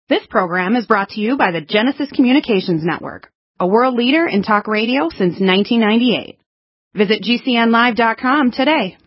This program is brought to you by the Genesis Communications Network, a world leader in talk radio since 1998. Visit GCNlive.com today.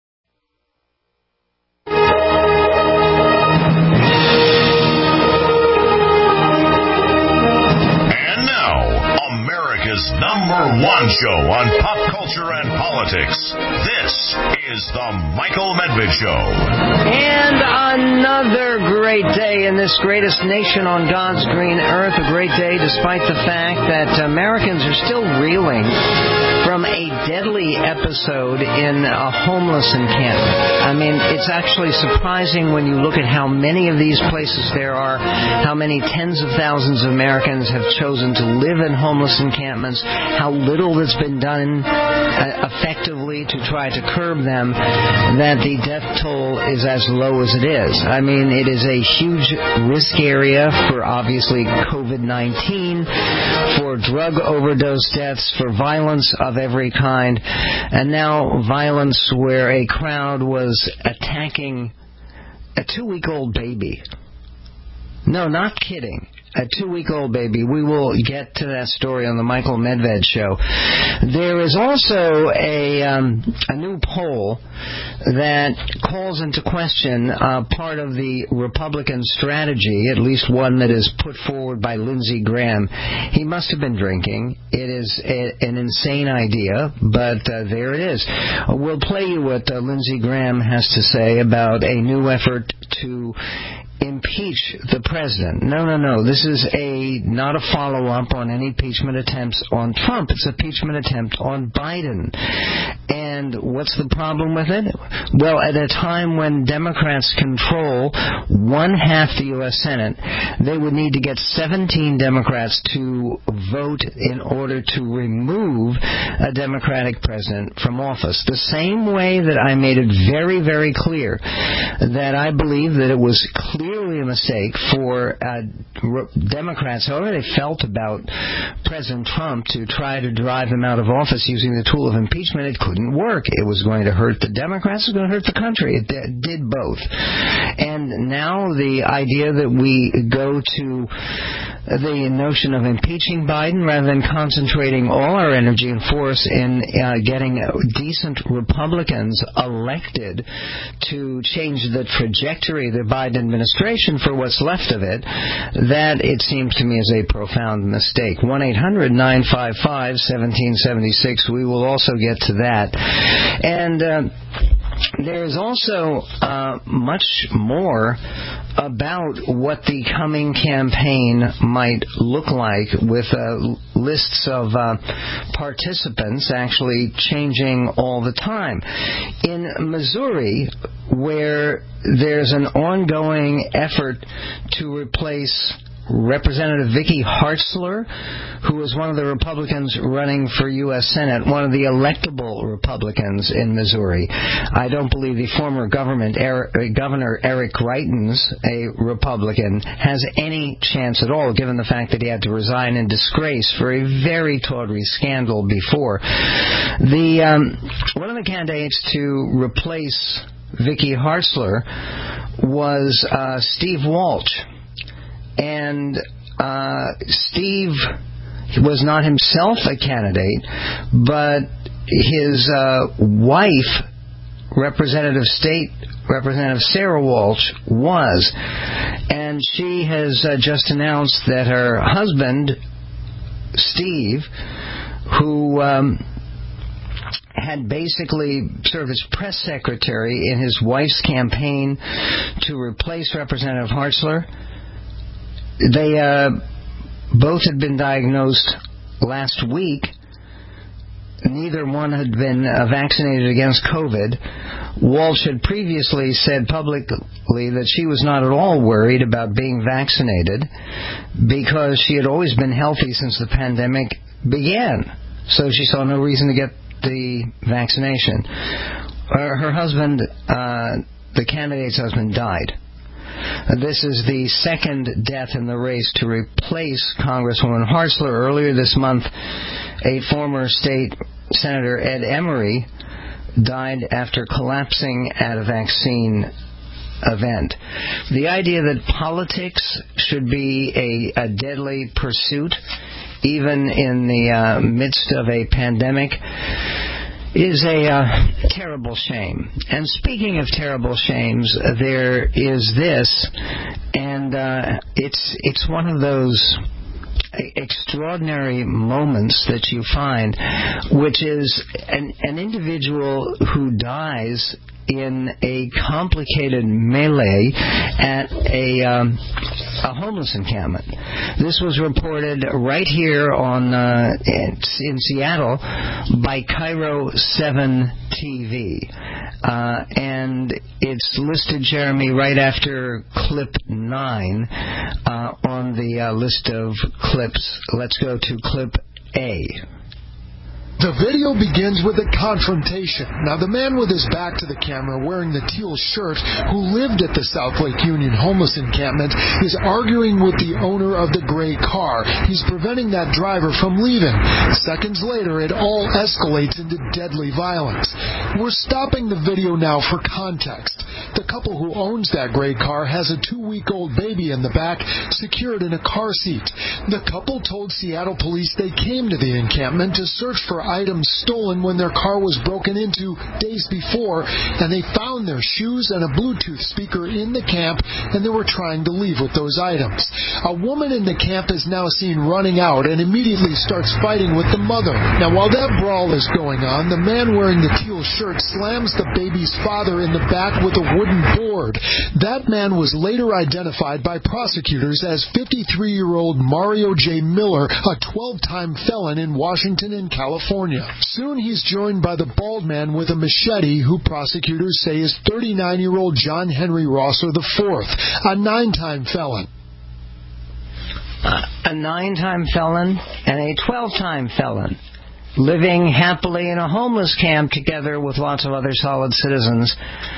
And now, America's #1 show on pop culture and politics. This is the Michael Medved Show. And another great day in this greatest nation on God's green earth. A great day despite the fact that Americans are still reeling from a deadly episode in a homeless encampment. I mean, it's actually surprising when you look at how many of these places there are, how many tens of thousands of Americans have chosen to live in homeless encampments, how little that's been done effectively to try to curb them, that the death toll is as low as it is. I mean, it is a huge risk area for, obviously, COVID-19, for drug overdose deaths, for violence of every kind, and now violence where a crowd was attacking a 2-week-old baby. No, not kidding. A 2-week-old baby. We will get to that story on the Michael Medved Show. There is also a new poll that calls into question part of the Republican strategy, at least one that is put forward by Lindsey Graham. He must have been drinking. It is an insane idea, but there it is. We'll play you what Lindsey Graham has to say about a new effort to impeach the president. No. This is not a follow-up on any impeachment attempts on Trump. It's an impeachment attempt on Biden. And what's the problem with it? Well, at a time when Democrats control one-half the U.S. Senate, they would need to get 17 Democrats to vote in order to remove a Democratic president from office. The same way that I made it very, very clear that I believe that it was clearly a mistake for Democrats, however they felt about President Trump, to try to drive him out of office using the tool of impeachment. It couldn't work. It was going to hurt the Democrats. It was going to hurt the country. It did both. And now the idea that we go to the notion of impeaching Biden rather than concentrating all our energy and force in getting decent Republicans elected to change the trajectory of the Biden administration for what's left of it, that, it seems to me, is a profound mistake. 1-800-955-1776. We will also get to that. And there is also much more about what the coming campaign might look like, with lists of participants actually changing all the time. In Missouri, where there's an ongoing effort to replace Representative Vicky Hartzler, who is one of the Republicans running for U.S. Senate, one of the electable Republicans in Missouri. I don't believe the former Governor Eric Greitens, a Republican, has any chance at all, given the fact that he had to resign in disgrace for a very tawdry scandal before. One of the candidates to replace Vicky Hartzler was Steve Walsh. And Steve was not himself a candidate, but his wife, Representative Sarah Walsh, was. And she has just announced that her husband, Steve, who had basically served as press secretary in his wife's campaign to replace Representative Hartzler, they both had been diagnosed last week. Neither one had been vaccinated against COVID. Walsh had previously said publicly that she was not at all worried about being vaccinated because she had always been healthy since the pandemic began. So she saw no reason to get the vaccination. Her husband, the candidate's husband, died. This is the second death in the race to replace Congresswoman Hartzler. Earlier this month, a former state senator, Ed Emery, died after collapsing at a vaccine event. The idea that politics should be a deadly pursuit, even in the midst of a pandemic, is a terrible shame. And speaking of terrible shames, there is this, and it's one of those extraordinary moments that you find, which is an individual who dies in a complicated melee at a homeless encampment. This was reported right here on in Seattle by Cairo 7 TV. And it's listed, Jeremy, right after clip 9 on the list of clips. Let's go to clip A. The video begins with a confrontation. Now, the man with his back to the camera wearing the teal shirt who lived at the South Lake Union homeless encampment is arguing with the owner of the gray car. He's preventing that driver from leaving. Seconds later, it all escalates into deadly violence. We're stopping the video now for context. The couple who owns that gray car has a 2-week-old baby in the back, secured in a car seat. The couple told Seattle police they came to the encampment to search for items stolen when their car was broken into days before, and they found their shoes and a Bluetooth speaker in the camp, and they were trying to leave with those items. A woman in the camp is now seen running out and immediately starts fighting with the mother. Now, while that brawl is going on, the man wearing the teal shirt slams the baby's father in the back with a wooden board. That man was later identified by prosecutors as 53-year-old Mario J. Miller, a 12-time felon in Washington and California. Soon he's joined by the bald man with a machete, who prosecutors say is 39-year-old John Henry Rosser IV, a 9-time felon. A 9-time felon and a 12-time felon, living happily in a homeless camp together with lots of other solid citizens.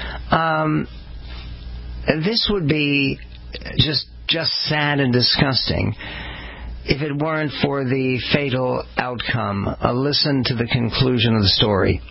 This would be just sad and disgusting if it weren't for the fatal outcome. Listen to the conclusion of the story.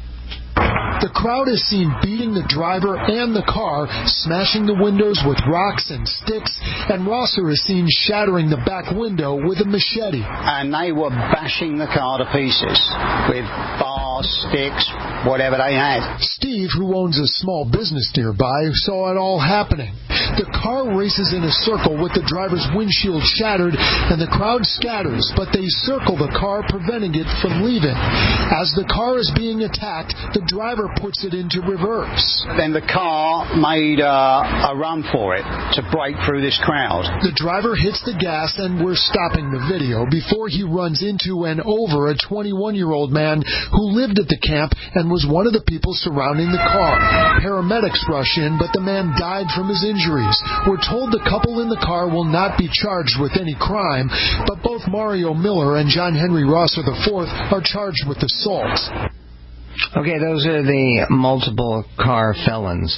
The crowd is seen beating the driver and the car, smashing the windows with rocks and sticks, and Rosser is seen shattering the back window with a machete. And they were bashing the car to pieces with bars, sticks, whatever they had. Steve, who owns a small business nearby, saw it all happening. The car races in a circle with the driver's windshield shattered, and the crowd scatters, but they circle the car, preventing it from leaving. As the car is being attacked, the driver puts it into reverse. Then the car made a run for it to break through this crowd. The driver hits the gas, and we're stopping the video, before he runs into and over a 21-year-old man who lived at the camp and was one of the people surrounding the car. Paramedics rush in, but the man died from his injuries. We're told the couple in the car will not be charged with any crime, but both Mario Miller and John Henry Rosser IV are charged with assault. Okay, those are the multiple car felons.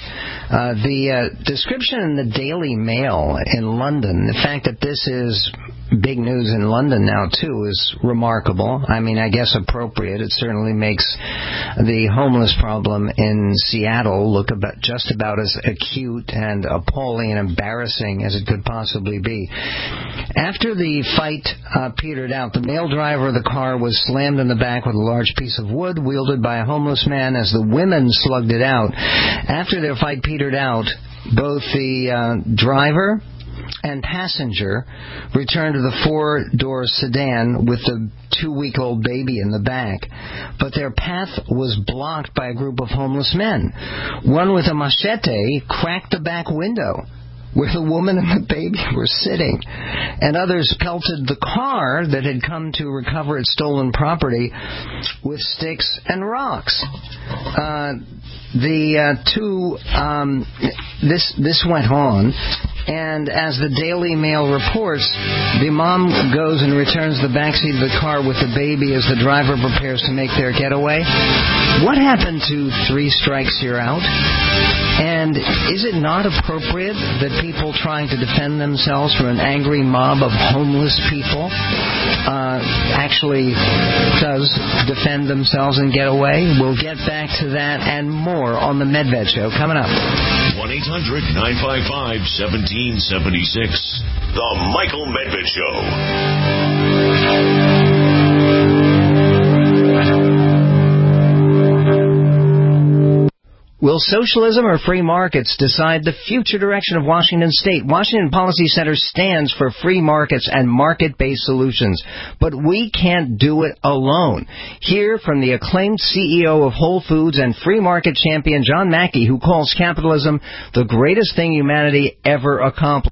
The description in the Daily Mail in London, the fact that this is big news in London now, too, is remarkable. I mean, I guess appropriate. It certainly makes the homeless problem in Seattle look just about as acute and appalling and embarrassing as it could possibly be. After the fight petered out, the male driver of the car was slammed in the back with a large piece of wood wielded by a homeless man as the women slugged it out. After their fight petered out, both the driver and passenger returned to the 4-door sedan with the 2-week-old baby in the back, but their path was blocked by a group of homeless men. One with a machete cracked the back window where the woman and the baby were sitting, and others pelted the car that had come to recover its stolen property with sticks and rocks. This went on, and as the Daily Mail reports, the mom goes and returns the backseat of the car with the baby as the driver prepares to make their getaway. What happened to 3 strikes, you're out? And is it not appropriate that people trying to defend themselves from an angry mob of homeless people actually does defend themselves and get away? We'll get back to that and more on the Medved Show coming up. 1-800-955-1776. The Michael Medved Show. Will socialism or free markets decide the future direction of Washington State? Washington Policy Center stands for free markets and market-based solutions, but we can't do it alone. Hear from the acclaimed CEO of Whole Foods and free market champion John Mackey, who calls capitalism the greatest thing humanity ever accomplished.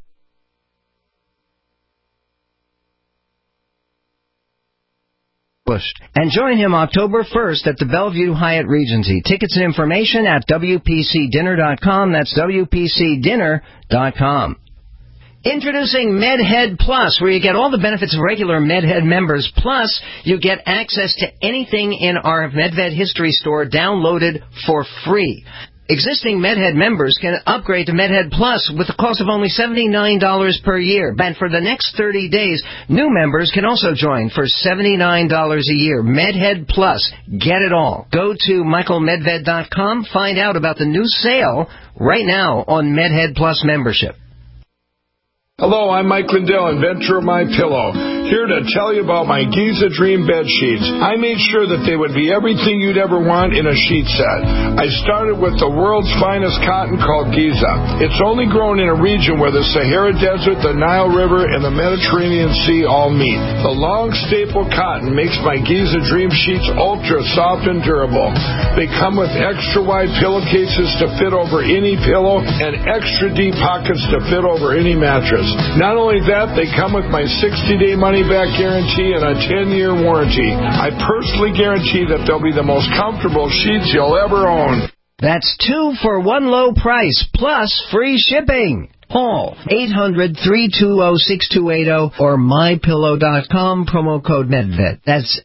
And join him October 1st at the Bellevue Hyatt Regency. Tickets and information at WPCDinner.com. That's WPCDinner.com. Introducing MedHead Plus, where you get all the benefits of regular MedHead members, plus you get access to anything in our MedVed History Store downloaded for free. Existing MedHead members can upgrade to MedHead Plus with the cost of only $79 per year. And for the next 30 days, new members can also join for $79 a year. MedHead Plus. Get it all. Go to michaelmedved.com. Find out about the new sale right now on MedHead Plus membership. Hello, I'm Mike Lindell, inventor of MyPillow, here to tell you about my Giza Dream bed sheets. I made sure that they would be everything you'd ever want in a sheet set. I started with the world's finest cotton called Giza. It's only grown in a region where the Sahara Desert, the Nile River, and the Mediterranean Sea all meet. The long staple cotton makes my Giza Dream sheets ultra soft and durable. They come with extra wide pillowcases to fit over any pillow and extra deep pockets to fit over any mattress. Not only that, they come with my 60-day money-back guarantee and a 10-year warranty. I personally guarantee that they'll be the most comfortable sheets you'll ever own. That's 2 for 1 low price, plus free shipping. Call 800-320-6280 or mypillow.com, promo code MedVed. That's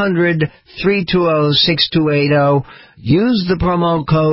800-320-6280. Use the promo code.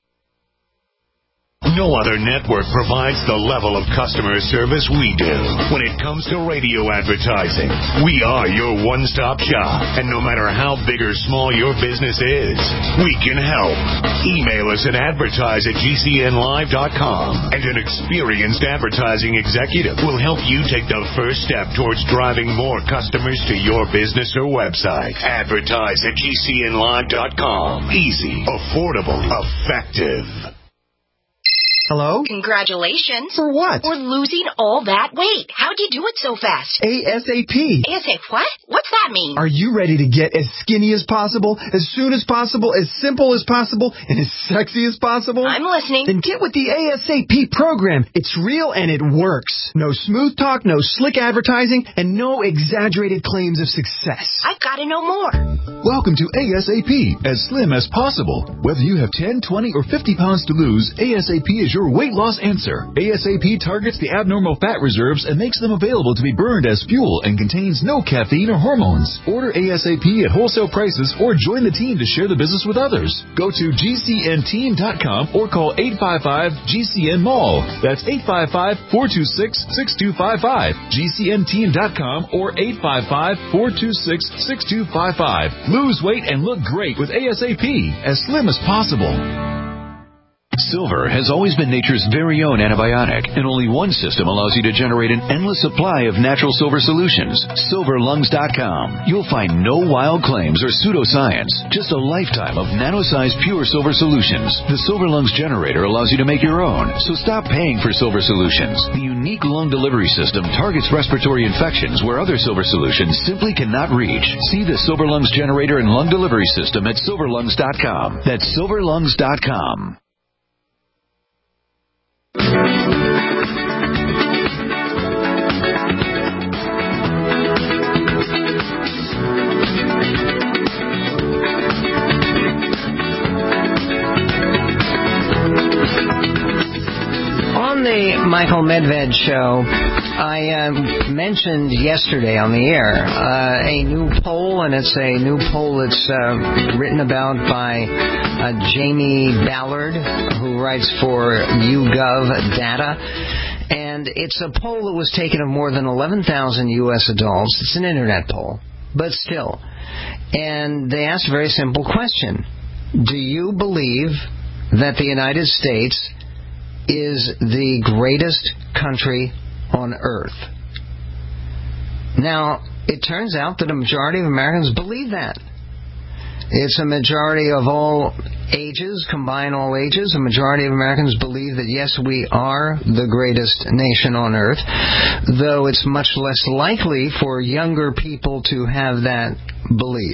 No other network provides the level of customer service we do. When it comes to radio advertising, we are your one-stop shop. And no matter how big or small your business is, we can help. Email us at advertise@gcnlive.com, and an experienced advertising executive will help you take the first step towards driving more customers to your business or website. Advertise@gcnlive.com. Easy, affordable, effective. Hello? Congratulations. For what? For losing all that weight. How'd you do it so fast? ASAP. ASAP what? What's that mean? Are you ready to get as skinny as possible, as soon as possible, as simple as possible, and as sexy as possible? I'm listening. Then get with the ASAP program. It's real and it works. No smooth talk, no slick advertising, and no exaggerated claims of success. I've got to know more. Welcome to ASAP, as slim as possible. Whether you have 10, 20, or 50 pounds to lose, ASAP is your weight loss answer. ASAP targets the abnormal fat reserves and makes them available to be burned as fuel and contains no caffeine or hormones. Order ASAP at wholesale prices or join the team to share the business with others. Go to GCNteam.com or call 855-GCN-MALL. That's 855-426-6255. GCNteam.com or 855-426-6255. Lose weight and look great with ASAP, as slim as possible. Silver has always been nature's very own antibiotic, and only one system allows you to generate an endless supply of natural silver solutions. SilverLungs.com. You'll find no wild claims or pseudoscience, just a lifetime of nano-sized pure silver solutions. The Silver Lungs generator allows you to make your own, so stop paying for silver solutions. The unique lung delivery system targets respiratory infections where other silver solutions simply cannot reach. See the Silver Lungs generator and lung delivery system at SilverLungs.com. That's SilverLungs.com. On the Michael Medved Show, I mentioned yesterday on the air a new poll, and it's a new poll that's written about by Jamie Ballard, who writes for YouGov Data. And it's a poll that was taken of more than 11,000 U.S. adults. It's an internet poll, but still. And they asked a very simple question. Do you believe that the United States is the greatest country on earth. Now, it turns out that a majority of Americans believe that. It's a majority of all ages, combine all ages. A majority of Americans believe that, yes, we are the greatest nation on earth, though it's much less likely for younger people to have that belief.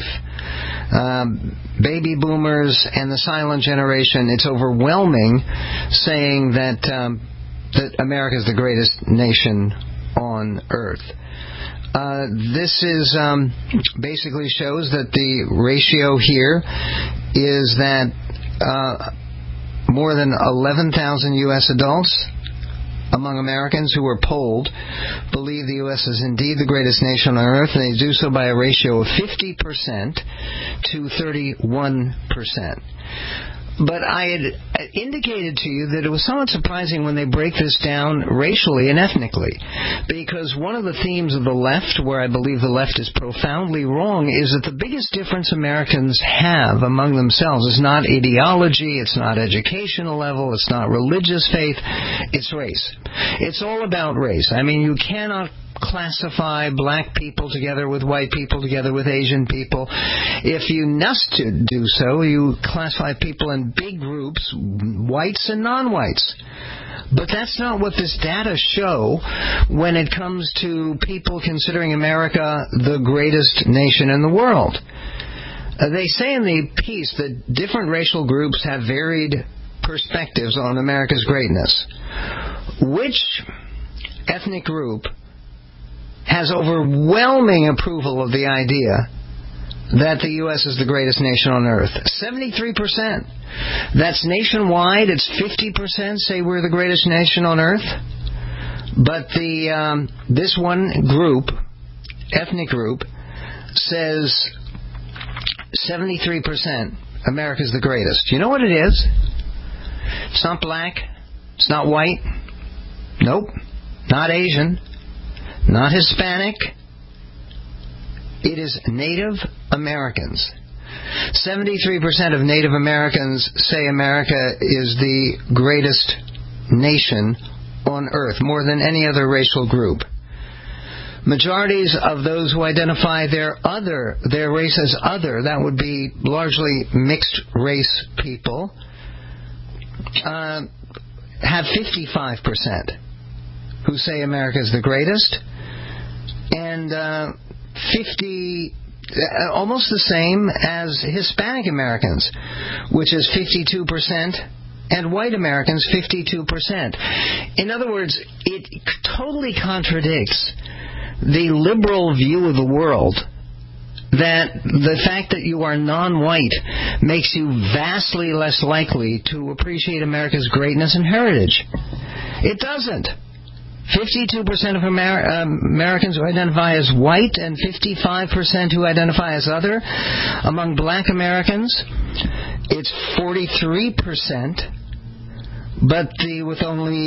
Baby boomers and the silent generation, it's overwhelming saying that America is the greatest nation on earth. This is basically shows that the ratio here is that more than 11,000 U.S. adults among Americans who were polled believe the U.S. is indeed the greatest nation on earth, and they do so by a ratio of 50% to 31%. But I had indicated to you that it was somewhat surprising when they break this down racially and ethnically, because one of the themes of the left, where I believe the left is profoundly wrong, is that the biggest difference Americans have among themselves is not ideology, it's not educational level, it's not religious faith, it's race. It's all about race. I mean, you cannot classify black people together with white people, together with Asian people. If you must do so, you classify people in big groups, whites and non-whites. But that's not what this data show when it comes to people considering America the greatest nation in the world. They say in the piece that different racial groups have varied perspectives on America's greatness. Which ethnic group has overwhelming approval of the idea that the U.S. is the greatest nation on earth? 73%. That's nationwide. It's 50% say we're the greatest nation on earth. But this one group, ethnic group, says 73% America's the greatest. You know what it is? It's not black. It's not white. Nope. Not Asian. Not Hispanic. It is Native Americans. 73% of Native Americans say America is the greatest nation on earth, more than any other racial group. Majorities of those who identify their race as other, that would be largely mixed race people, have 55% who say America is the greatest, and almost the same as Hispanic Americans, which is 52%, and white Americans, 52%. In other words, it totally contradicts the liberal view of the world that the fact that you are non-white makes you vastly less likely to appreciate America's greatness and heritage. It doesn't. 52% of Americans who identify as white and 55% who identify as other. Among black Americans, it's 43%, but with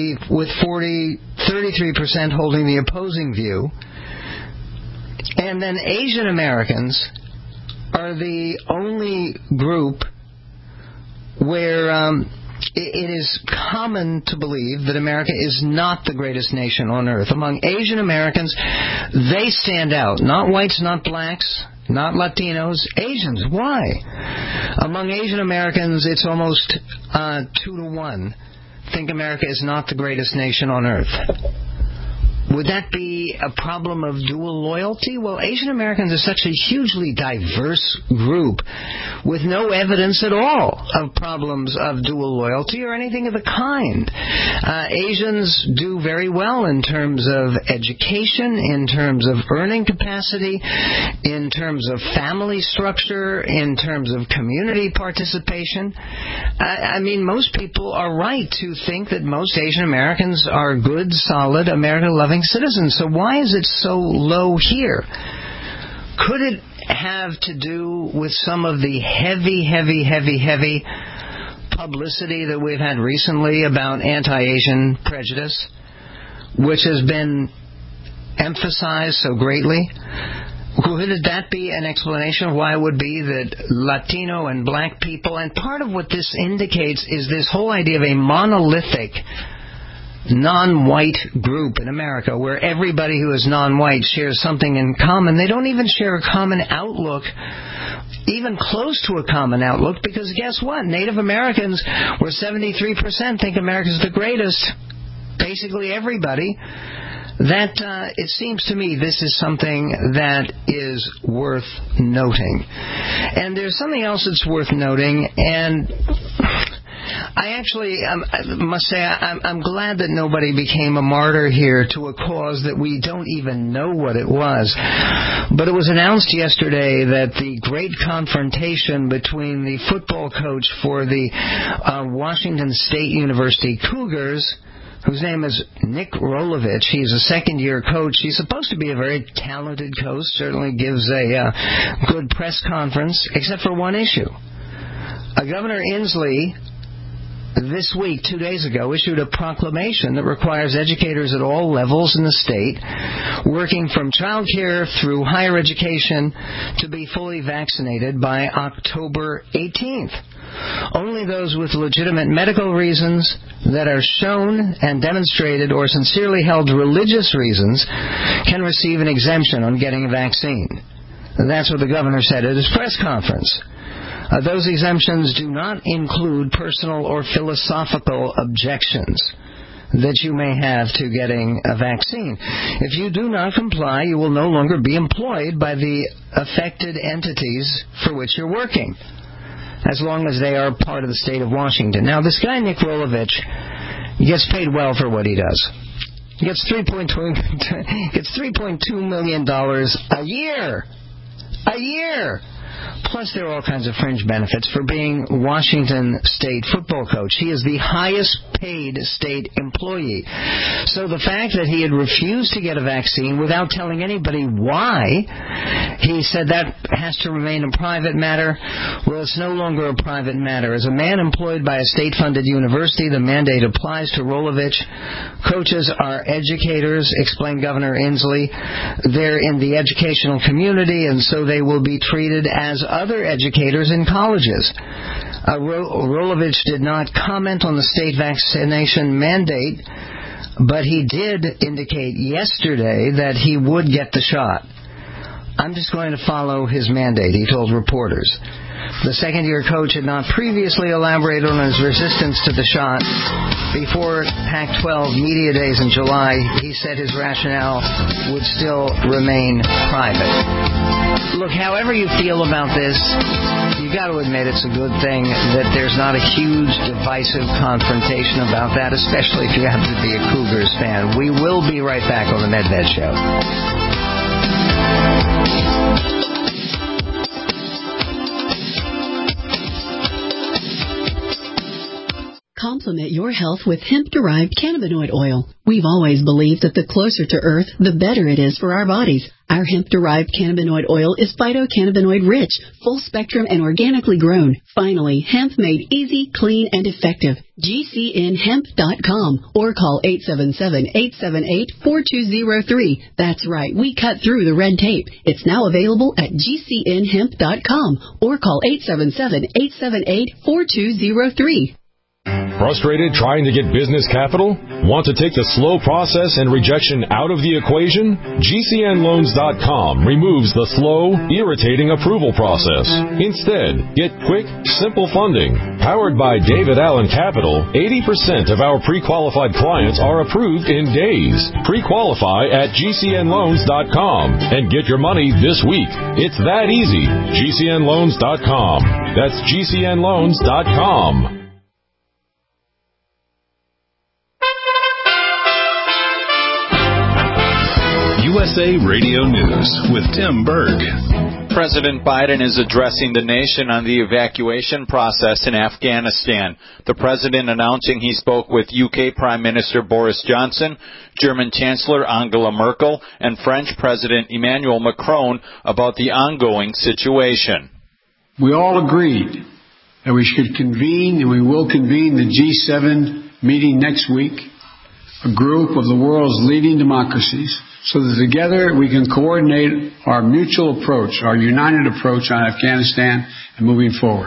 33% holding the opposing view. And then Asian Americans are the only group where it is common to believe that America is not the greatest nation on earth. Among Asian Americans, they stand out. Not whites, not blacks, not Latinos, Asians. Why? Among Asian Americans, it's almost 2-1. Think America is not the greatest nation on earth. Would that be a problem of dual loyalty? Well, Asian Americans are such a hugely diverse group with no evidence at all of problems of dual loyalty or anything of the kind. Asians do very well in terms of education, in terms of earning capacity, in terms of family structure, in terms of community participation. I mean, most people are right to think that most Asian Americans are good, solid, America-loving citizens. So why is it so low here? Could it have to do with some of the heavy publicity that we've had recently about anti-Asian prejudice, which has been emphasized so greatly? Could that be an explanation of why it would be that Latino and black people, and part of what this indicates is this whole idea of a monolithic non-white group in America where everybody who is non-white shares something in common. They don't even share a common outlook, even close to a common outlook, because guess what? Native Americans, where 73% think America's the greatest, basically everybody, that it seems to me this is something that is worth noting. And there's something else that's worth noting, and I must say I'm glad that nobody became a martyr here to a cause that we don't even know what it was. But it was announced yesterday that the great confrontation between the football coach for the Washington State University Cougars, whose name is Nick Rolovich. He's a second-year coach. He's supposed to be a very talented coach, certainly gives a good press conference, except for one issue. Governor Inslee, this week, 2 days ago, issued a proclamation that requires educators at all levels in the state, working from child care through higher education, to be fully vaccinated by October 18th. Only those with legitimate medical reasons that are shown and demonstrated, or sincerely held religious reasons, can receive an exemption on getting a vaccine. That's what the governor said at his press conference. Those exemptions do not include personal or philosophical objections that you may have to getting a vaccine. If you do not comply, you will no longer be employed by the affected entities for which you're working, as long as they are part of the state of Washington. Now, this guy, Nick Rolovich, gets paid well for what he does. He gets $3.2 million a year. A year! Plus, there are all kinds of fringe benefits for being Washington State football coach. He is the highest paid state employee. So the fact that he had refused to get a vaccine without telling anybody why, he said that has to remain a private matter. Well, it's no longer a private matter. As a man employed by a state-funded university, the mandate applies to Rolovich. Coaches are educators, explained Governor Inslee. They're in the educational community, and so they will be treated as other educators in colleges. Rolovich did not comment on the state vaccination mandate, but he did indicate yesterday that he would get the shot. I'm just going to follow his mandate, he told reporters. The second-year coach had not previously elaborated on his resistance to the shot. Before Pac-12 Media Days in July, he said his rationale would still remain private. Look, however you feel about this, you got to admit it's a good thing that there's not a huge divisive confrontation about that, especially if you happen to be a Cougars fan. We will be right back on the Medved Show. Complement your health with hemp-derived cannabinoid oil. We've always believed that the closer to Earth, the better it is for our bodies. Our hemp-derived cannabinoid oil is phytocannabinoid-rich, full-spectrum, and organically grown. Finally, hemp made easy, clean, and effective. GCNhemp.com or call 877-878-4203. That's right, we cut through the red tape. It's now available at GCNhemp.com or call 877-878-4203. Frustrated trying to get business capital? Want to take the slow process and rejection out of the equation? GCNloans.com removes the slow, irritating approval process. Instead, get quick, simple funding. Powered by David Allen Capital, 80% of our pre-qualified clients are approved in days. Pre-qualify at GCNloans.com and get your money this week. It's that easy. GCNloans.com. That's GCNloans.com. USA Radio News with Tim Berg. President Biden is addressing the nation on the evacuation process in Afghanistan. The president announcing he spoke with UK Prime Minister Boris Johnson, German Chancellor Angela Merkel, and French President Emmanuel Macron about the ongoing situation. We all agreed that we should convene, and we will convene the G7 meeting next week, a group of the world's leading democracies, so that together we can coordinate our mutual approach, our united approach on Afghanistan and moving forward.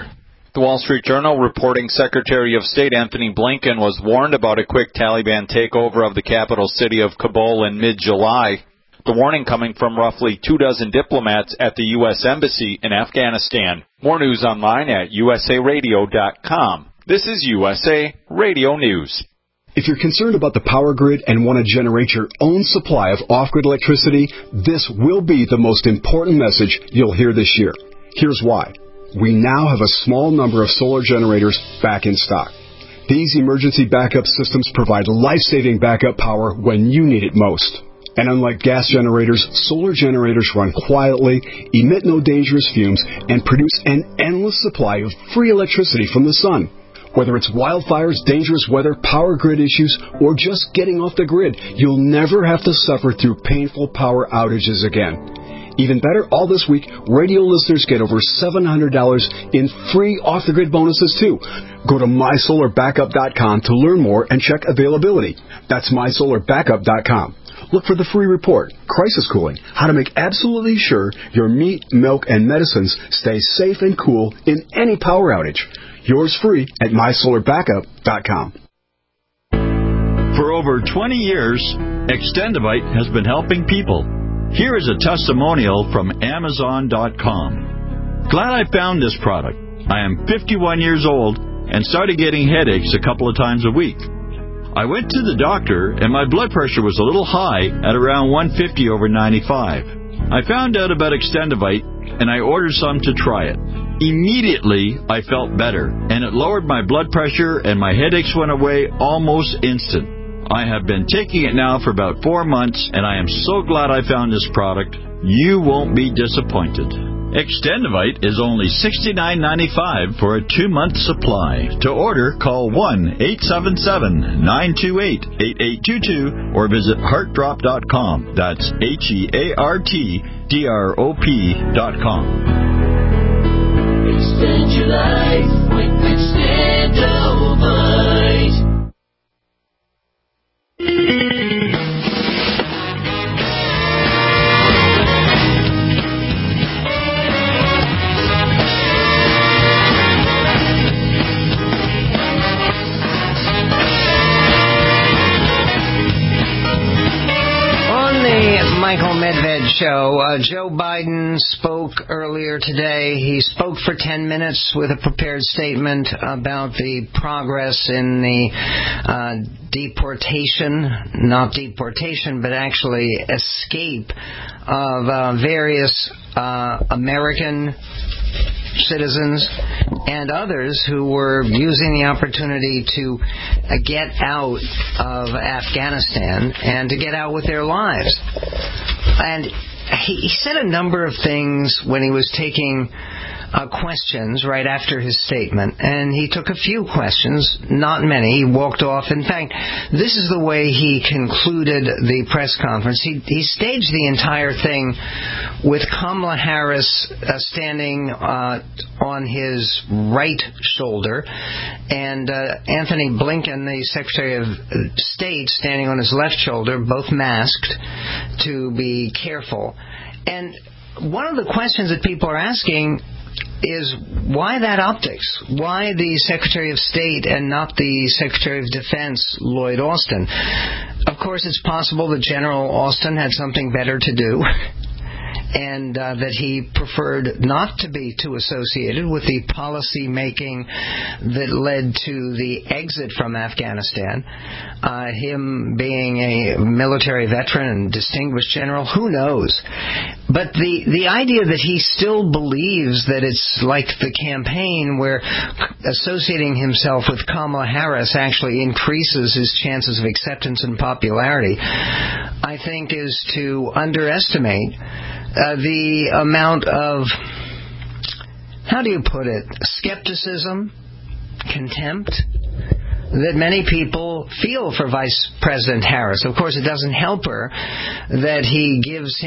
The Wall Street Journal reporting Secretary of State Anthony Blinken was warned about a quick Taliban takeover of the capital city of Kabul in mid-July. The warning coming from roughly 24 diplomats at the U.S. Embassy in Afghanistan. More news online at usaradio.com. This is USA Radio News. If you're concerned about the power grid and want to generate your own supply of off-grid electricity, this will be the most important message you'll hear this year. Here's why. We now have a small number of solar generators back in stock. These emergency backup systems provide life-saving backup power when you need it most. And unlike gas generators, solar generators run quietly, emit no dangerous fumes, and produce an endless supply of free electricity from the sun. Whether it's wildfires, dangerous weather, power grid issues, or just getting off the grid, you'll never have to suffer through painful power outages again. Even better, all this week, radio listeners get over $700 in free off-the-grid bonuses, too. Go to mysolarbackup.com to learn more and check availability. That's mysolarbackup.com. Look for the free report, Crisis Cooling, how to make absolutely sure your meat, milk, and medicines stay safe and cool in any power outage. Yours free at mysolarbackup.com. For over 20 years, Extendivite has been helping people. Here is a testimonial from Amazon.com. Glad I found this product. I am 51 years old and started getting headaches a couple of times a week. I went to the doctor, and my blood pressure was a little high at around 150/95. I found out about Extendivite, and I ordered some to try it. Immediately, I felt better, and it lowered my blood pressure, and my headaches went away almost instant. I have been taking it now for about 4 months, and I am so glad I found this product. You won't be disappointed. Extendivite is only $69.95 for a 2-month supply. To order, call 1-877-928-8822 or visit heartdrop.com. That's HEARTDROP.com. Extend your life with Extendivite. Michael Medved Show. Joe Biden spoke earlier today. He spoke for 10 minutes with a prepared statement about the progress in the not deportation, but actually escape of various American citizens and others who were using the opportunity to get out of Afghanistan and to get out with their lives. And he said a number of things when he was taking questions right after his statement, and he took a few questions, not many. He walked off. In fact, this is the way he concluded the press conference. He staged the entire thing with Kamala Harris standing on his right shoulder and Anthony Blinken, the Secretary of State, standing on his left shoulder, both masked to be careful. And one of the questions that people are asking is, why that optics? Why the Secretary of State and not the Secretary of Defense, Lloyd Austin? Of course, it's possible that General Austin had something better to do and that he preferred not to be too associated with the policy making that led to the exit from Afghanistan. Him being a military veteran and distinguished general, who knows? But the idea that he still believes that it's like the campaign where associating himself with Kamala Harris actually increases his chances of acceptance and popularity, I think is to underestimate the amount of, how do you put it, skepticism, contempt that many people feel for Vice President Harris. Of course, it doesn't help her that he gives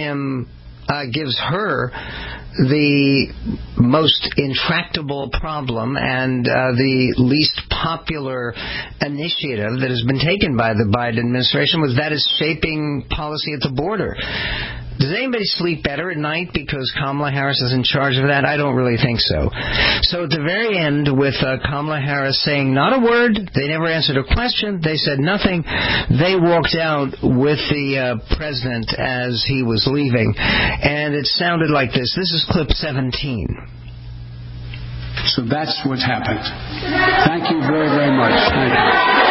her the most intractable problem and the least popular initiative that has been taken by the Biden administration, that is shaping policy at the border. Does anybody sleep better at night because Kamala Harris is in charge of that? I don't really think so. So at the very end, with Kamala Harris saying not a word, they never answered a question, they said nothing, they walked out with the president as he was leaving. And it sounded like this. This is clip 17. So that's what's happened. Thank you very, very much. Thank you.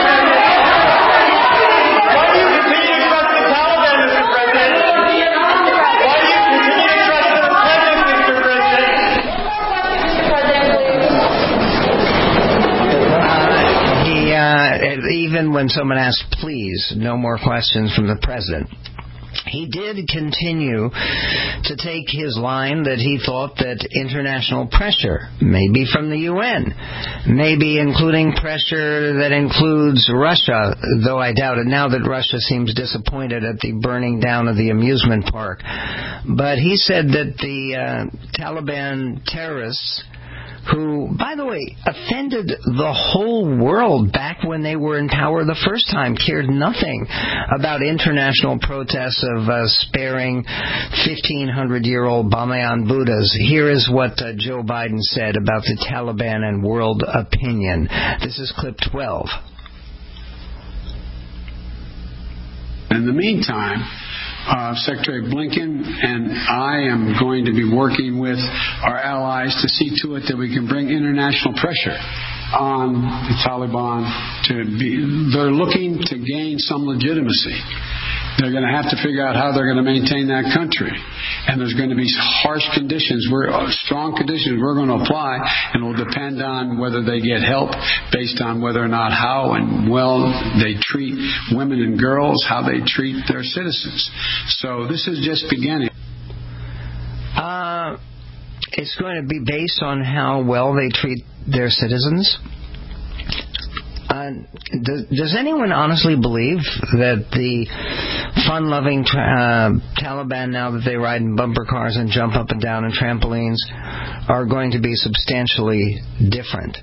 Even when someone asked, please, no more questions from the president, he did continue to take his line that he thought that international pressure, maybe from the UN, maybe including pressure that includes Russia, though I doubt it now that Russia seems disappointed at the burning down of the amusement park. But he said that the Taliban terrorists, who, by the way, offended the whole world back when they were in power the first time, cared nothing about international protests of sparing 1,500-year-old Bamiyan Buddhas. Here is what Joe Biden said about the Taliban and world opinion. This is clip 12. In the meantime, Secretary Blinken and I am going to be working with our allies to see to it that we can bring international pressure on the Taliban. They're looking to gain some legitimacy. They're going to have to figure out how they're going to maintain that country. And there's going to be harsh conditions, strong conditions we're going to apply, and it will depend on whether they get help based on whether or not how and well they treat women and girls, how they treat their citizens. So this is just beginning. It's going to be based on how well they treat their citizens. Does anyone honestly believe that the fun-loving Taliban, now that they ride in bumper cars and jump up and down in trampolines, are going to be substantially different?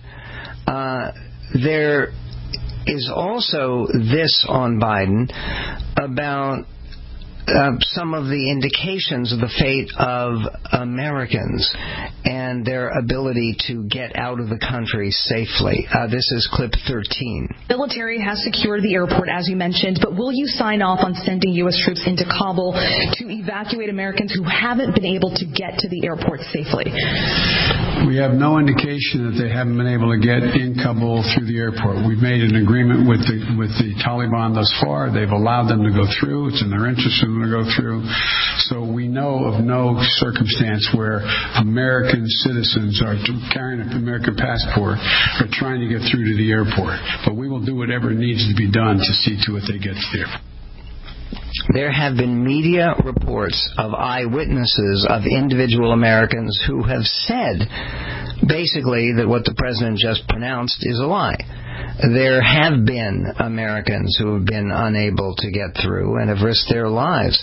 There is also this on Biden about some of the indications of the fate of Americans and their ability to get out of the country safely. This is clip 13. Military has secured the airport, as you mentioned, but will you sign off on sending U.S. troops into Kabul to evacuate Americans who haven't been able to get to the airport safely? We have no indication that they haven't been able to get in Kabul through the airport. We've made an agreement with the Taliban thus far. They've allowed them to go through. It's in their interest for them to go through. So we know of no circumstance where American citizens are carrying an American passport are trying to get through to the airport. But we will do whatever needs to be done to see to it they get there. There have been media reports of eyewitnesses of individual Americans who have said basically that what the president just pronounced is a lie. There have been Americans who have been unable to get through and have risked their lives.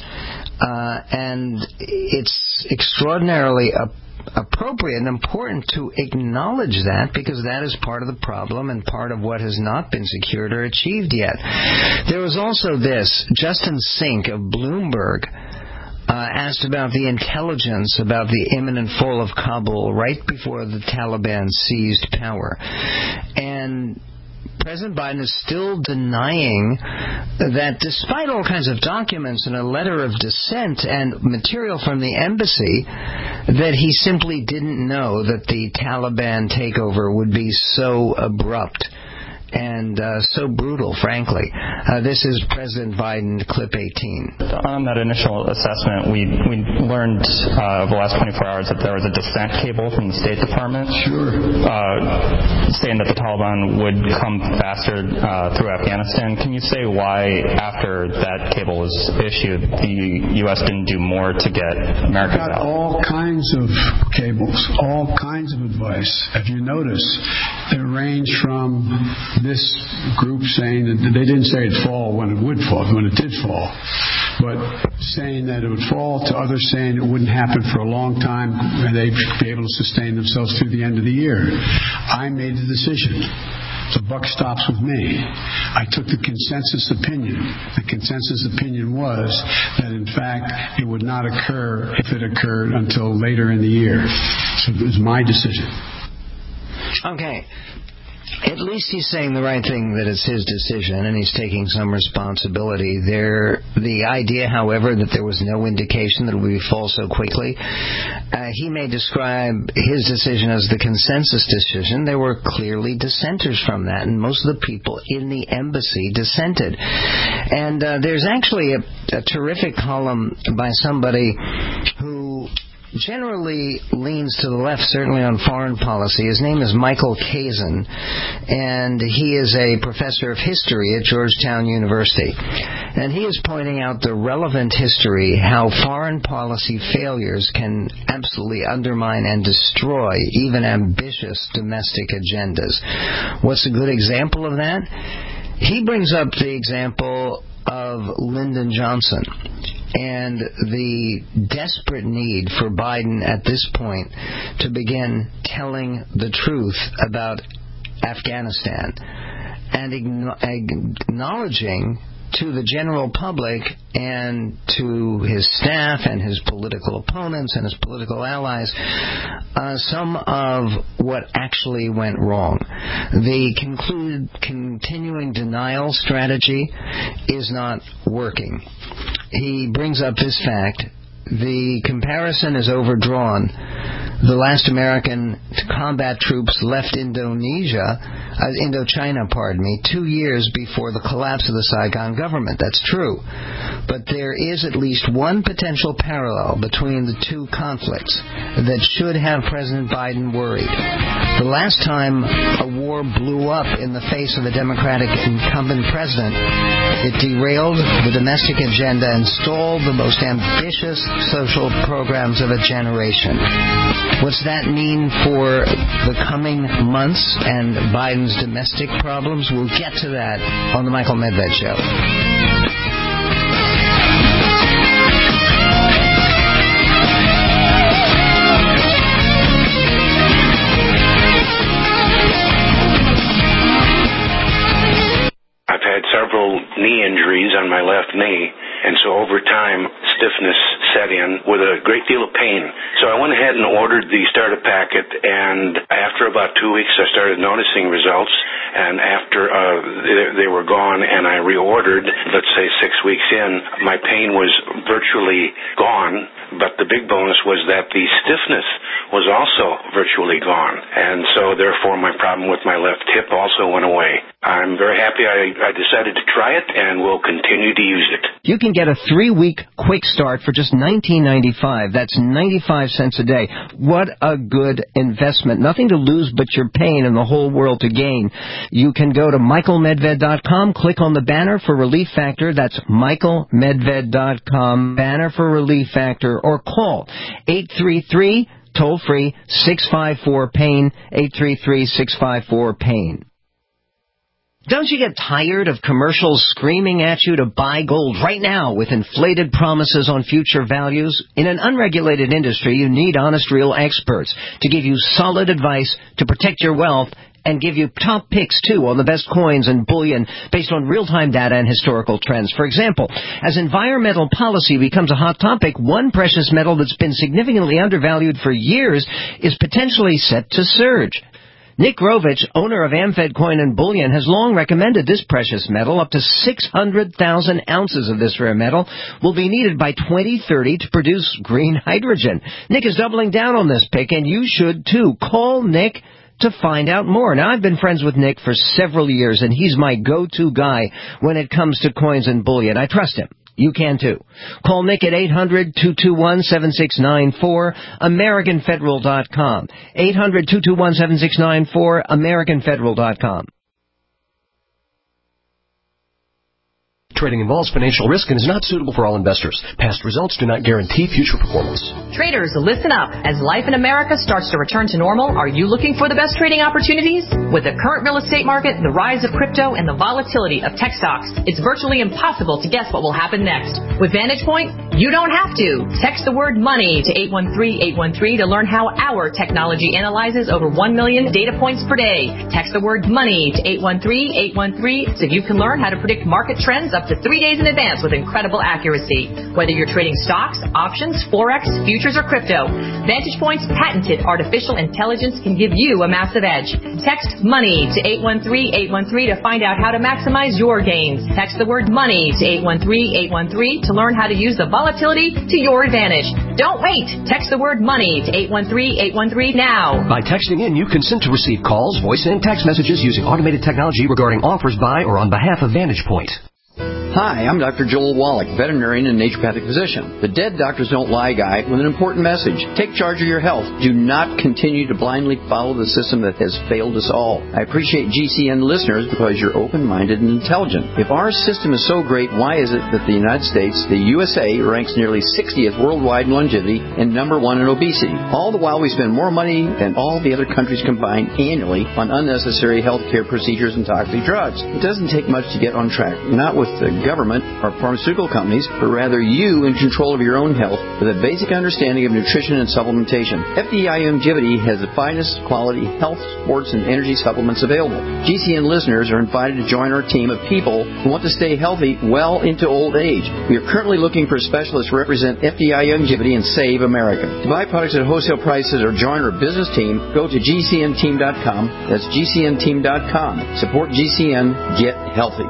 And it's extraordinarily appropriate and important to acknowledge that, because that is part of the problem and part of what has not been secured or achieved yet. There was also this. Justin Sink of Bloomberg asked about the intelligence about the imminent fall of Kabul right before the Taliban seized power. And President Biden is still denying that, despite all kinds of documents and a letter of dissent and material from the embassy, that he simply didn't know that the Taliban takeover would be so abrupt and so brutal, frankly. This is President Biden, clip 18. On that initial assessment, we learned over the last 24 hours that there was a dissent cable from the State Department saying that the Taliban would come faster through Afghanistan. Can you say why, after that cable was issued, the U.S. didn't do more to get Americans out? All kinds of cables, all kinds of advice. If you notice, they range from this group saying that they didn't say it'd fall when it would fall, when it did fall, but saying that it would fall, to others saying it wouldn't happen for a long time and they'd be able to sustain themselves through the end of the year. I made the decision the buck stops with me. I took the consensus opinion. The consensus opinion was that, in fact, it would not occur if it occurred until later in the year. So it was my decision. Okay. At least he's saying the right thing, that it's his decision, and he's taking some responsibility. The idea, however, that there was no indication that it would fall so quickly, he may describe his decision as the consensus decision. There were clearly dissenters from that, and most of the people in the embassy dissented. And there's actually a terrific column by somebody who generally leans to the left, certainly on foreign policy. His name is Michael Kazin, and he is a professor of history at Georgetown University. And he is pointing out the relevant history, how foreign policy failures can absolutely undermine and destroy even ambitious domestic agendas. What's a good example of that? He brings up the example of Lyndon Johnson and the desperate need for Biden at this point to begin telling the truth about Afghanistan and acknowledging to the general public and to his staff and his political opponents and his political allies some of what actually went wrong. The continuing denial strategy is not working. He brings up this fact. The comparison is overdrawn. The last American combat troops left Indochina, 2 years before the collapse of the Saigon government. That's true. But there is at least one potential parallel between the two conflicts that should have President Biden worried. The last time a war blew up in the face of a Democratic incumbent president, it derailed the domestic agenda and stalled the most ambitious social programs of a generation. What's that mean for the coming months and Biden's domestic problems? We'll get to that on the Michael Medved Show. I've had several knee injuries on my left knee, and so over time, stiffness set in with a great deal of pain. So I went ahead and ordered the starter packet, and after about 2 weeks, I started noticing results, and after they were gone and I reordered, let's say 6 weeks in, my pain was virtually gone, but the big bonus was that the stiffness was also virtually gone, and so therefore my problem with my left hip also went away. I'm very happy I decided to try it, and will continue to use it. You can get a 3-week quick start for just $19.95. That's 95 cents a day. What a good investment. Nothing to lose but your pain and the whole world to gain. You can go to michaelmedved.com, click on the banner for Relief Factor. That's michaelmedved.com, banner for Relief Factor, or call 833 toll-free 654-PAIN, 833-654-PAIN. Don't you get tired of commercials screaming at you to buy gold right now with inflated promises on future values? In an unregulated industry, you need honest, real experts to give you solid advice to protect your wealth and give you top picks, too, on the best coins and bullion based on real-time data and historical trends. For example, as environmental policy becomes a hot topic, one precious metal that's been significantly undervalued for years is potentially set to surge. Nick Rovich, owner of Amfed Coin and Bullion, has long recommended this precious metal. Up to 600,000 ounces of this rare metal will be needed by 2030 to produce green hydrogen. Nick is doubling down on this pick, and you should too. Call Nick to find out more. Now, I've been friends with Nick for several years, and he's my go-to guy when it comes to coins and bullion. I trust him. You can too. Call Nick at 800-221-7694, AmericanFederal.com. 800-221-7694, AmericanFederal.com. Trading involves financial risk and is not suitable for all investors. Past results do not guarantee future performance. Traders, listen up. As life in America starts to return to normal, are you looking for the best trading opportunities? With the current real estate market, the rise of crypto, and the volatility of tech stocks, it's virtually impossible to guess what will happen next. With Vantage Point, you don't have to. Text the word MONEY to 813-813 to learn how our technology analyzes over 1 million data points per day. Text the word MONEY to 813-813 so you can learn how to predict market trends up to 3 days in advance with incredible accuracy. Whether you're trading stocks, options, forex, futures, or crypto, Vantage Point's patented artificial intelligence can give you a massive edge. Text MONEY to 813-813 to find out how to maximize your gains. Text the word MONEY to 813-813 to learn how to use the volatility to your advantage. Don't wait. Text the word MONEY to 813-813 now. By texting in, you consent to receive calls, voice, and text messages using automated technology regarding offers by or on behalf of Vantage Point. Hi, I'm Dr. Joel Wallach, veterinarian and naturopathic physician. The Dead Doctors Don't Lie guy with an important message. Take charge of your health. Do not continue to blindly follow the system that has failed us all. I appreciate GCN listeners because you're open-minded and intelligent. If our system is so great, why is it that the United States, the USA, ranks nearly 60th worldwide in longevity and number 1 in obesity? All the while we spend more money than all the other countries combined annually on unnecessary healthcare procedures and toxic drugs. It doesn't take much to get on track. Not with the government or pharmaceutical companies, but rather you in control of your own health with a basic understanding of nutrition and supplementation. FDI Longevity has the finest quality health, sports, and energy supplements available. GCN listeners are invited to join our team of people who want to stay healthy well into old age. We are currently looking for specialists to represent FDI Longevity and Save America. To buy products at wholesale prices or join our business team, go to GCNteam.com. That's GCNteam.com. Support GCN. Get healthy.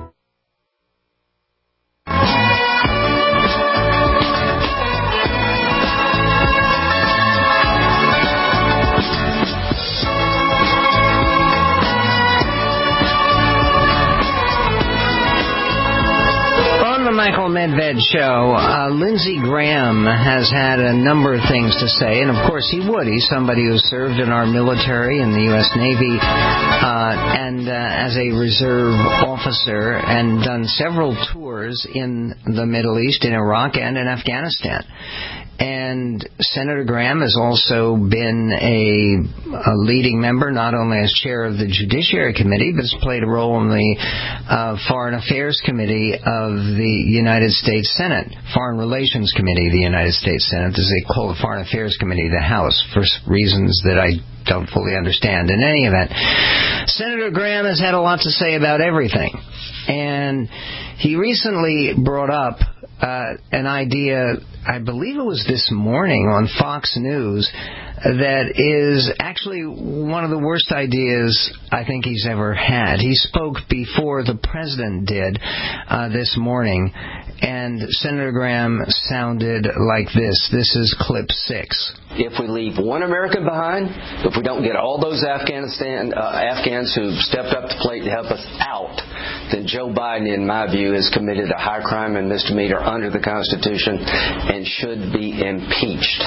Michael Medved show, Lindsey Graham has had a number of things to say, and of course he would. He's somebody who served in our military, in the U.S. Navy, and as a reserve officer, and done several tours in the Middle East, in Iraq, and in Afghanistan. And Senator Graham has also been a leading member, not only as chair of the Judiciary Committee, but has played a role in the Foreign Affairs Committee of the United States Senate, Foreign Relations Committee of the United States Senate, as they call the Foreign Affairs Committee the House, for reasons that I don't fully understand. In any event, Senator Graham has had a lot to say about everything. And he recently brought up an idea, I believe it was this morning on Fox News, that is actually one of the worst ideas I think he's ever had. He spoke before the president did this morning, and Senator Graham sounded like this. This is clip 6. If we leave one American behind, if we don't get all those Afghans who stepped up to the plate to help us out, then Joe Biden, in my view, has committed a high crime and misdemeanor under the Constitution and should be impeached.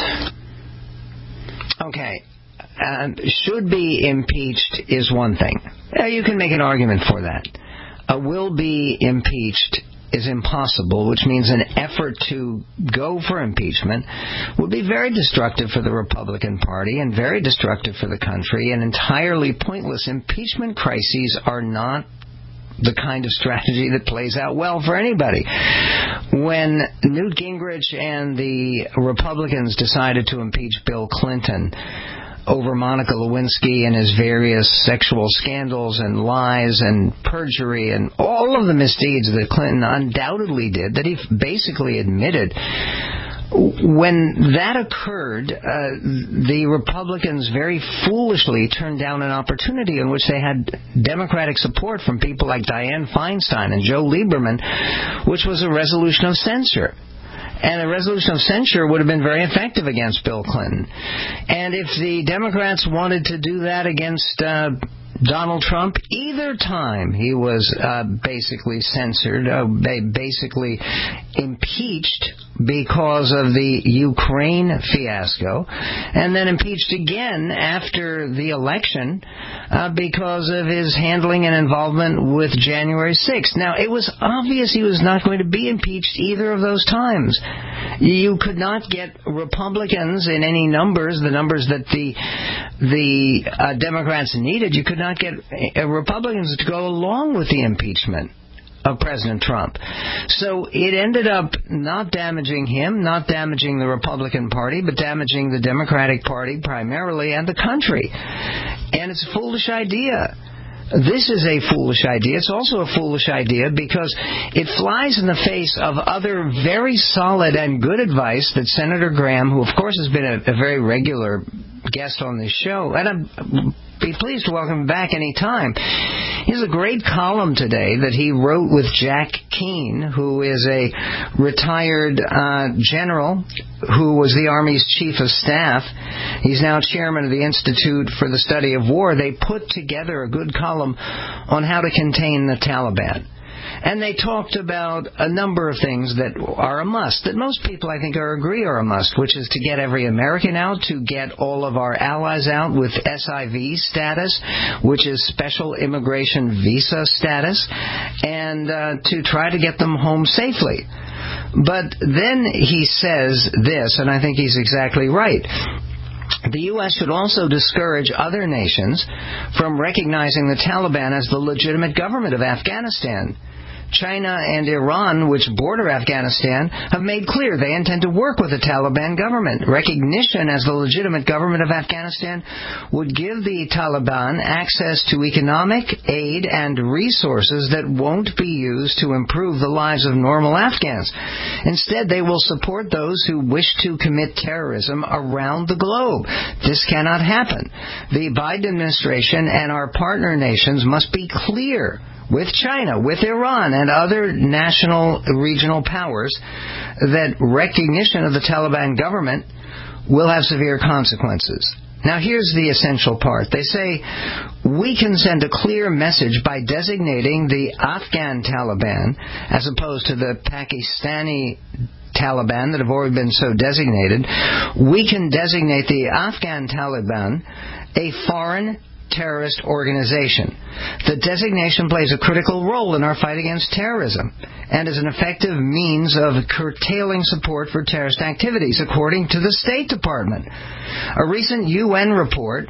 Okay. Should be impeached is one thing. You can make an argument for that. Will be impeached is impossible, which means an effort to go for impeachment would be very destructive for the Republican Party and very destructive for the country and entirely pointless. Impeachment crises are not the kind of strategy that plays out well for anybody. When Newt Gingrich and the Republicans decided to impeach Bill Clinton over Monica Lewinsky and his various sexual scandals and lies and perjury and all of the misdeeds that Clinton undoubtedly did, that he basically admitted. When that occurred, the Republicans very foolishly turned down an opportunity in which they had Democratic support from people like Dianne Feinstein and Joe Lieberman, which was a resolution of censure. And a resolution of censure would have been very effective against Bill Clinton. And if the Democrats wanted to do that against Donald Trump, either time he was basically censored, basically impeached because of the Ukraine fiasco, and then impeached again after the election because of his handling and involvement with January 6th. Now, it was obvious he was not going to be impeached either of those times. You could not get Republicans in any numbers, the numbers that the Democrats needed. You could not get Republicans to go along with the impeachment of President Trump. So it ended up not damaging him, not damaging the Republican Party, but damaging the Democratic Party primarily and the country. And it's a foolish idea. This is a foolish idea. It's also a foolish idea because it flies in the face of other very solid and good advice that Senator Graham, who of course has been a very regular guest on this show, and I'd be pleased to welcome him back any time. He has a great column today that he wrote with Jack Keane, who is a retired general who was the Army's chief of staff. He's now chairman of the Institute for the Study of War. They put together a good column on how to contain the Taliban. And they talked about a number of things that are a must, that most people, I think, agree are a must, which is to get every American out, to get all of our allies out with SIV status, which is Special Immigration Visa status, and to try to get them home safely. But then he says this, and I think he's exactly right. The U.S. should also discourage other nations from recognizing the Taliban as the legitimate government of Afghanistan. China and Iran, which border Afghanistan, have made clear they intend to work with the Taliban government. Recognition as the legitimate government of Afghanistan would give the Taliban access to economic aid and resources that won't be used to improve the lives of normal Afghans. Instead, they will support those who wish to commit terrorism around the globe. This cannot happen. The Biden administration and our partner nations must be clear with China, with Iran, and other national regional powers that recognition of the Taliban government will have severe consequences. Now, here's the essential part. They say, we can send a clear message by designating the Afghan Taliban, as opposed to the Pakistani Taliban that have already been so designated. We can designate the Afghan Taliban a foreign terrorist organization. The designation plays a critical role in our fight against terrorism and is an effective means of curtailing support for terrorist activities, according to the State Department. A recent UN report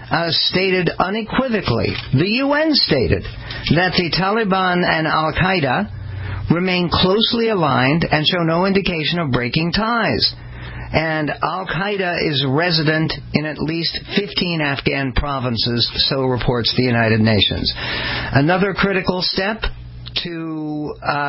stated unequivocally, the UN stated, that the Taliban and Al-Qaeda remain closely aligned and show no indication of breaking ties. And Al-Qaeda is resident in at least 15 Afghan provinces, so reports the United Nations. Another critical step to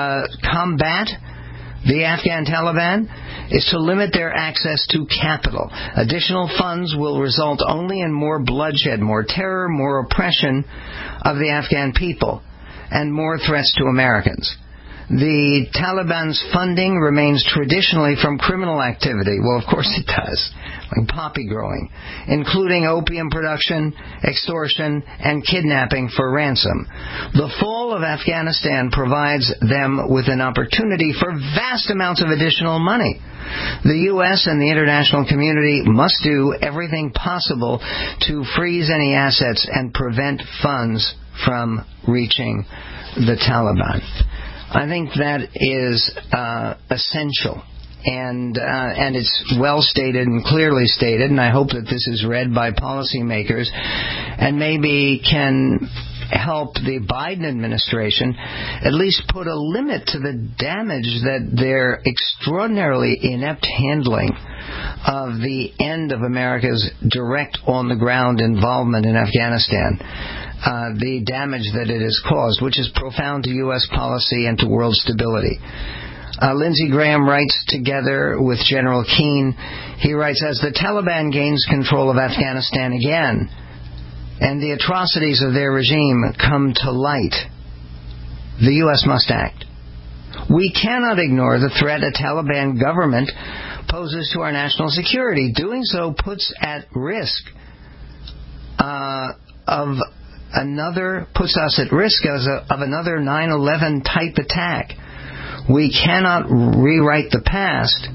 combat the Afghan Taliban is to limit their access to capital. Additional funds will result only in more bloodshed, more terror, more oppression of the Afghan people, and more threats to Americans. The Taliban's funding remains traditionally from criminal activity. Well, of course it does, like poppy growing, including opium production, extortion, and kidnapping for ransom. The fall of Afghanistan provides them with an opportunity for vast amounts of additional money. The U.S. and the international community must do everything possible to freeze any assets and prevent funds from reaching the Taliban. I think that is essential, and it's well stated and clearly stated, and I hope that this is read by policymakers and maybe can help the Biden administration at least put a limit to the damage that their extraordinarily inept handling of the end of America's direct on-the-ground involvement in Afghanistan, the damage that it has caused, which is profound to U.S. policy and to world stability. Lindsey Graham writes together with General Keane, he writes, as the Taliban gains control of Afghanistan again, and the atrocities of their regime come to light, the U.S. must act. We cannot ignore the threat a Taliban government poses to our national security. Doing so puts at risk of puts us at risk of another 9/11 type attack. We cannot rewrite the past,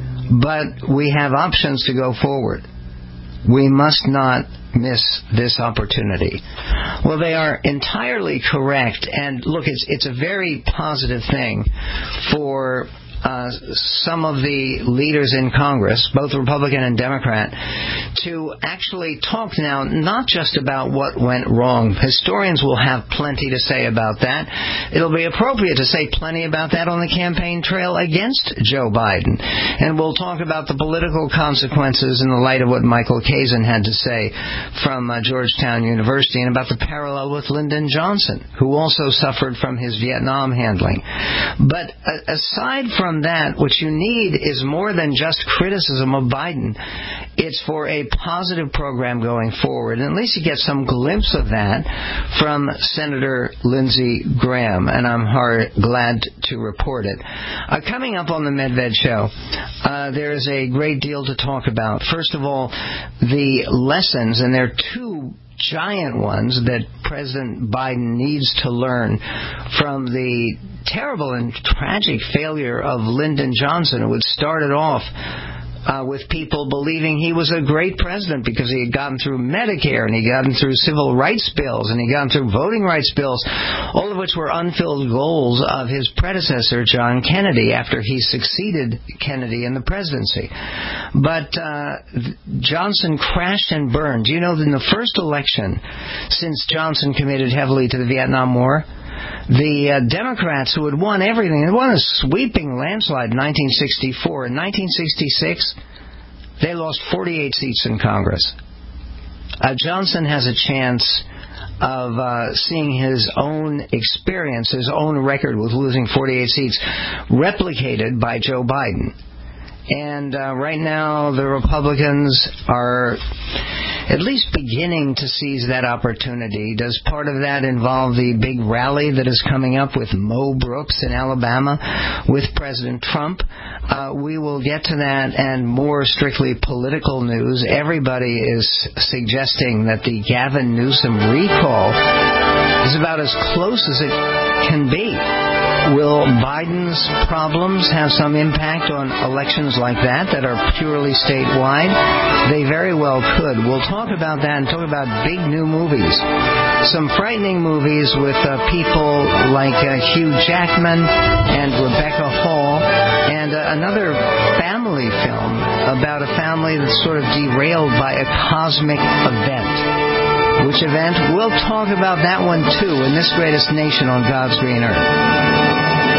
but we have options to go forward. We must not miss this opportunity. Well, they are entirely correct, and look, it's a very positive thing for some of the leaders in Congress, both Republican and Democrat, to actually talk now not just about what went wrong. Historians will have plenty to say about that. It'll be appropriate to say plenty about that on the campaign trail against Joe Biden. And we'll talk about the political consequences in the light of what Michael Kazin had to say from Georgetown University, and about the parallel with Lyndon Johnson, who also suffered from his Vietnam handling. But aside from that, what you need is more than just criticism of Biden. It's for a positive program going forward. And at least you get some glimpse of that from Senator Lindsey Graham, and I'm glad to report it. Coming up on the Medved Show, there is a great deal to talk about. First of all, the lessons, and there are two giant ones that President Biden needs to learn from the terrible and tragic failure of Lyndon Johnson, who had started off with people believing he was a great president because he had gotten through Medicare, and he gotten through civil rights bills, and he gotten through voting rights bills, all of which were unfilled goals of his predecessor, John Kennedy, after he succeeded Kennedy in the presidency. But Johnson crashed and burned. You know that in the first election since Johnson committed heavily to the Vietnam War, the Democrats, who had won everything, had won a sweeping landslide in 1964. In 1966, they lost 48 seats in Congress. Johnson has a chance of seeing his own experience, his own record with losing 48 seats, replicated by Joe Biden. And right now, the Republicans are at least beginning to seize that opportunity. Does part of that involve the big rally that is coming up with Mo Brooks in Alabama with President Trump? We will get to that and more strictly political news. Everybody is suggesting that the Gavin Newsom recall is about as close as it can be. Will Biden's problems have some impact on elections like that are purely statewide? They very well could. We'll talk about that and talk about big new movies. Some frightening movies with people like Hugh Jackman and Rebecca Hall, and another family film about a family that's sort of derailed by a cosmic event. Which event? We'll talk about that one too in this greatest nation on God's green earth.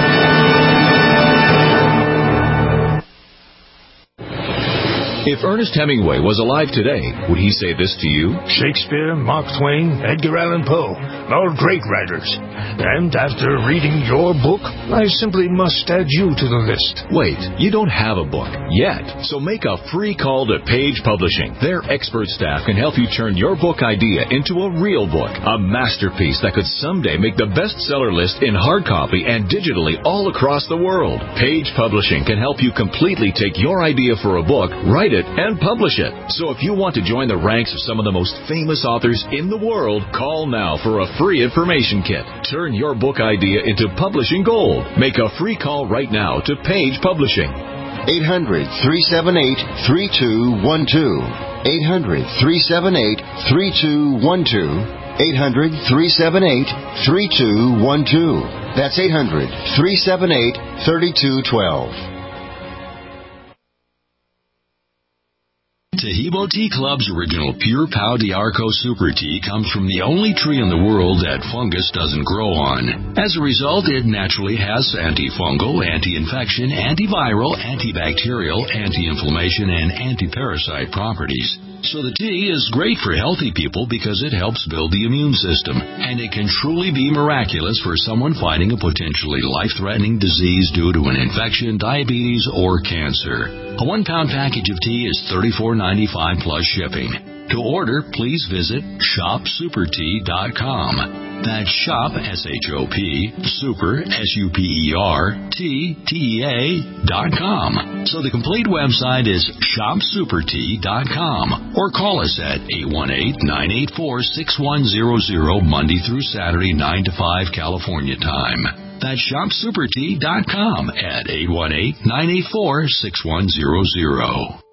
If Ernest Hemingway was alive today, would he say this to you? Shakespeare, Mark Twain, Edgar Allan Poe, all great writers. And after reading your book, I simply must add you to the list. Wait, you don't have a book yet, so make a free call to Page Publishing. Their expert staff can help you turn your book idea into a real book, a masterpiece that could someday make the bestseller list in hard copy and digitally all across the world. Page Publishing can help you completely take your idea for a book, write it, and publish it. So if you want to join the ranks of some of the most famous authors in the world, call now for a free information kit. Turn your book idea into publishing gold. Make a free call right now to Page Publishing. 800-378-3212. 800-378-3212. 800-378-3212. That's 800-378-3212. Tahibo Tea Club's original Pure Pau d'Arco Super Tea comes from the only tree in the world that fungus doesn't grow on. As a result, it naturally has antifungal, anti-infection, antiviral, antibacterial, anti-inflammation, and anti-parasite properties. So the tea is great for healthy people because it helps build the immune system, and it can truly be miraculous for someone fighting a potentially life-threatening disease due to an infection, diabetes, or cancer. A 1-pound package of tea is $34.95 plus shipping. To order, please visit shopsupertea.com. That's shop, S-H-O-P, super, SUPERTEA.com. So the complete website is shopsupertea.com. Or call us at 818-984-6100 Monday through Saturday, 9 to 5 California time. That's shopsupertea.com at 818-984-6100.